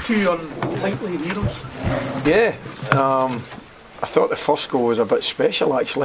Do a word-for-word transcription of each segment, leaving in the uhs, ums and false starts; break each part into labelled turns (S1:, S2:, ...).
S1: two unlikely heroes.
S2: Yeah, um, I thought the first goal was a bit special actually,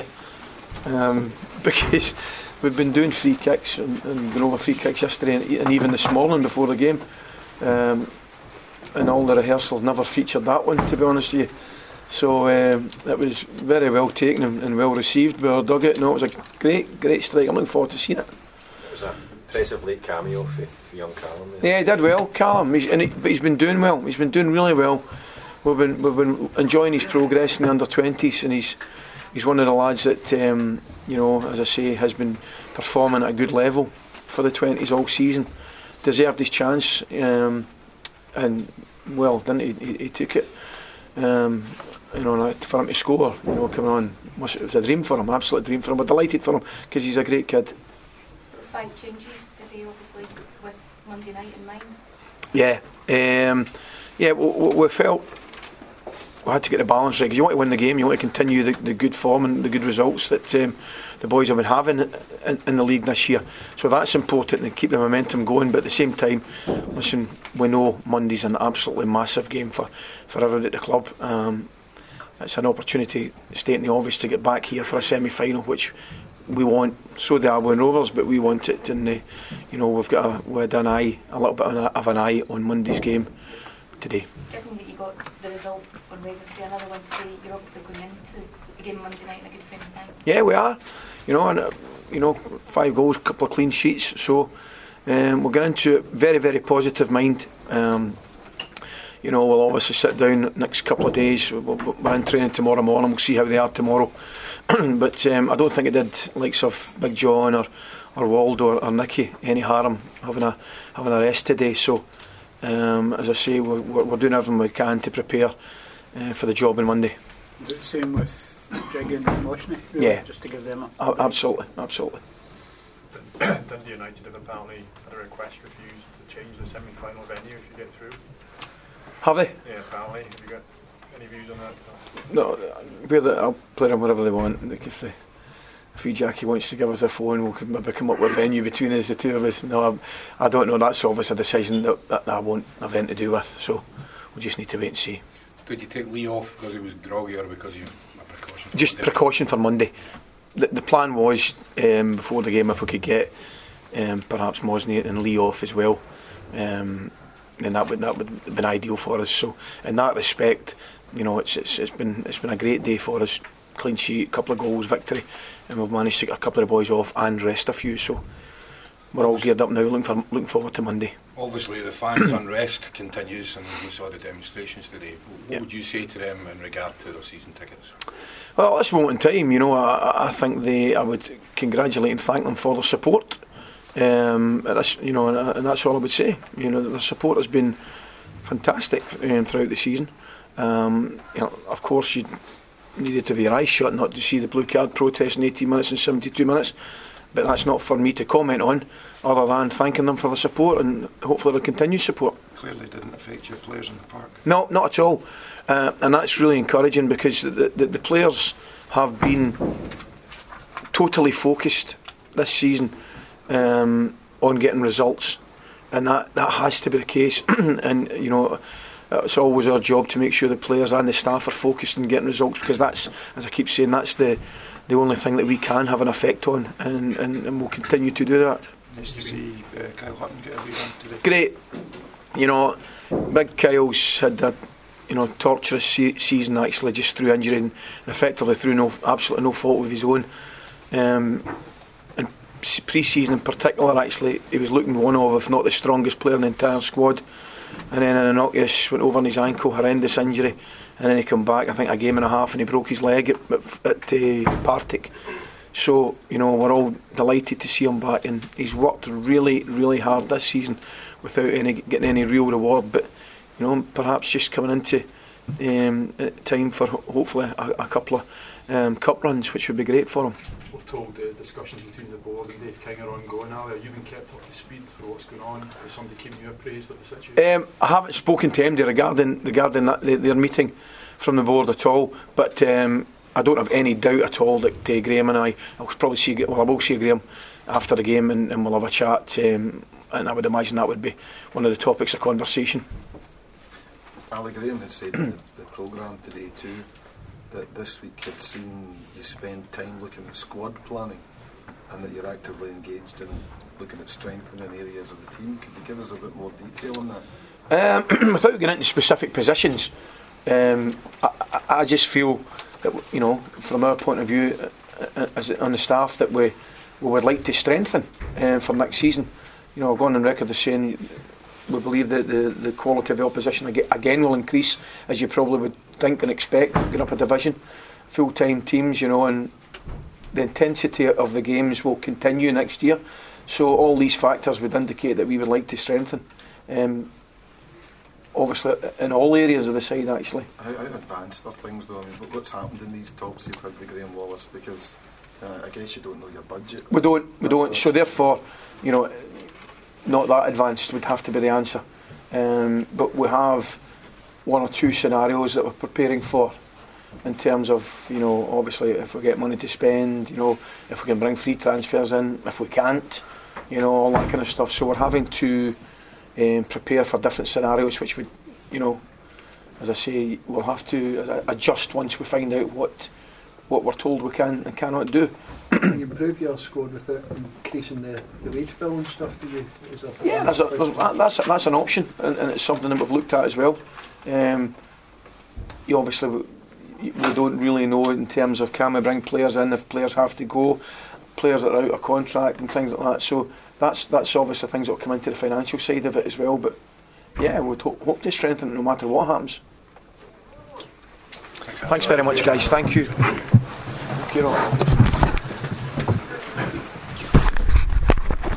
S2: um, because we've been doing free kicks and, and going over free kicks yesterday and, and even this morning before the game, um, and all the rehearsals never featured that one, to be honest with you. So um, it was very well taken and, and well received by our dugout. No, it was a great, great strike. I'm looking forward to seeing it.
S3: It was an impressive late cameo for, for young Callum.
S2: Yeah. yeah, he did well, Callum. He's, and he, but he's been doing well. He's been doing really well. We've been we've been enjoying his progress in the under twenties, and he's he's one of the lads that um, you know, as I say, has been performing at a good level for the twenties all season. Deserved his chance, um, and well, didn't he? He, he took it. Um, you know, for him to score, you know, coming on, it was a dream for him, absolute dream for him. We're delighted for him because he's a great kid.
S4: There's five changes today, obviously, with Monday night in mind.
S2: Yeah, um, yeah, we, we felt we had to get the balance right because you want to win the game, you want to continue the, the good form and the good results that um, the boys have been having in, in the league this year. So that's important to keep the momentum going. But at the same time, listen, we know Monday's an absolutely massive game for, for everyone at the club. Um, it's an opportunity, stating the obvious, to get back here for a semi-final, which we want. So do Albion Rovers, but we want it, and uh, you know, we've got a, we had an eye, a little bit of an eye on Monday's game today.
S4: Given that you got the result on Wednesday, another one today, you're obviously going into the game Monday night in a good frame of time.
S2: Yeah, we are. You know, and uh, you know, five goals, couple of clean sheets. So um, we'll get into it very, very positive mind. Um, you know, we'll obviously sit down next couple of days. We're in training tomorrow morning. We'll see how they are tomorrow. But um, I don't think it did likes of Big John or or Waldo or, or Nicky any harm having a having a rest today. So um, as I say, we're, we're doing everything we can to prepare uh, for the job on Monday.
S1: Is it the same with Jiggy and Moshney? Really?
S2: Yeah,
S1: just to give them a
S2: a- absolutely, absolutely.
S5: Dundee United have apparently had a request refused to change the semi-final venue if you get through.
S2: Have they?
S5: Yeah, apparently. Have you got any views on that?
S2: No, where the, I'll play them wherever they want. Like if, they, if we Jackie wants to give us a phone, we'll maybe come up with a venue between us, the two of us. No, I'm, I don't know. That's obviously a decision that, that I won't have anything to do with. So we'll just need to wait and see.
S6: Did you take Lee off because he was groggy or because you a precaution? For
S2: just
S6: Monday?
S2: Precaution for Monday. The, the plan was um, before the game if we could get um, perhaps Mosney and Lee off as well. Um, and that would that would have been ideal for us. So in that respect, you know, it's it's it's been it's been a great day for us. Clean sheet, couple of goals, victory, and we've managed to get a couple of boys off and rest a few. So we're all geared up now, looking for looking forward to Monday.
S6: Obviously, the fans' unrest continues, and we saw the demonstrations today. What
S2: yep.
S6: would you say to them in regard to their season tickets?
S2: Well, at this moment in time, you know, I, I think they, I would congratulate and thank them for their support. Um, that's, you know, and, and that's all I would say. You know, the support has been fantastic um, throughout the season. Um, you know, of course, you needed to have your eyes shut not to see the blue card protest in eighteen minutes and seventy-two minutes. But that's not for me to comment on, other than thanking them for the support and hopefully they'll continue support.
S6: Clearly didn't affect your players in the park.
S2: No, not at all. Uh, and that's really encouraging because the, the, the players have been totally focused this season um, on getting results. And that, that has to be the case. And, you know, it's always our job to make sure the players and the staff are focused on getting results because that's, as I keep saying, that's the the only thing that we can have an effect on, and, and, and we'll continue to do that.
S6: Nice to see uh, Kyle Hutton get a wee run today.
S2: Great. You know, Big Kyle's had a you know torturous se- season actually, just through injury and effectively through no absolutely no fault of his own. Um, and pre-season in particular, actually, he was looking one of, if not the strongest player in the entire squad. And then an Inoculus went over on his ankle, horrendous injury, and then he came back, I think a game and a half, and he broke his leg at, at, at uh, Partick. So, you know, we're all delighted to see him back, and he's worked really, really hard this season without any getting any real reward. But, you know, perhaps just coming into um, time for hopefully a, a couple of um, cup runs, which would be great for him.
S5: We're told the discussions between the board and Dave King are ongoing. Ali, have you been kept up to speed for what's going on? Has somebody keeping you appraised of the situation?
S2: Um, I haven't spoken to M D regarding regarding that, their, their meeting from the board at all, but um, I don't have any doubt at all that uh, Graham and I, I'll probably see, well, I will see Graham after the game, and, and we'll have a chat, um, and I would imagine that would be one of the topics of conversation.
S7: Ali Graham had said in the, the programme today too that this week had seen you spend time looking at squad planning and that you're actively engaged in looking at strengthening areas of the team. Could you give us a bit more detail on that?
S2: Um, without getting into specific positions, um, I, I, I just feel that, you know, from our point of view uh, as on the staff, that we, we would like to strengthen uh, for next season. You know, going on record as saying we believe that the, the quality of the opposition again will increase, as you probably would think and expect, going up a division, full-time teams, you know, and the intensity of the games will continue next year. So all these factors would indicate that we would like to strengthen. Um, obviously in all areas of the side, actually.
S7: How, how advanced are things though? I mean, what's happened in these talks you've had with Graham Wallace? Because uh, I guess you don't know your budget.
S2: We don't, we
S7: That's
S2: don't. So therefore, you know, not that advanced would have to be the answer. Um, but we have one or two scenarios that we're preparing for, in terms of, you know, obviously if we get money to spend, you know, if we can bring free transfers in, if we can't, you know, all that kind of stuff. So we're having to um, prepare for different scenarios, which would, you know, as I say, we'll have to adjust once we find out what what we're told we can and cannot do.
S8: Can you improve your squad without increasing the, the wage bill and stuff? Do you? Is there
S2: yeah, there's a, there's, that's that's an option, and, and it's something that we've looked at as well. Um, you obviously. We don't really know in terms of can we bring players in if players have to go, players that are out of contract and things like that. So that's that's obviously things that will come into the financial side of it as well. But yeah, we'd hope, hope to strengthen it no matter what happens. Thanks very much, guys. Thank you. Thank you all.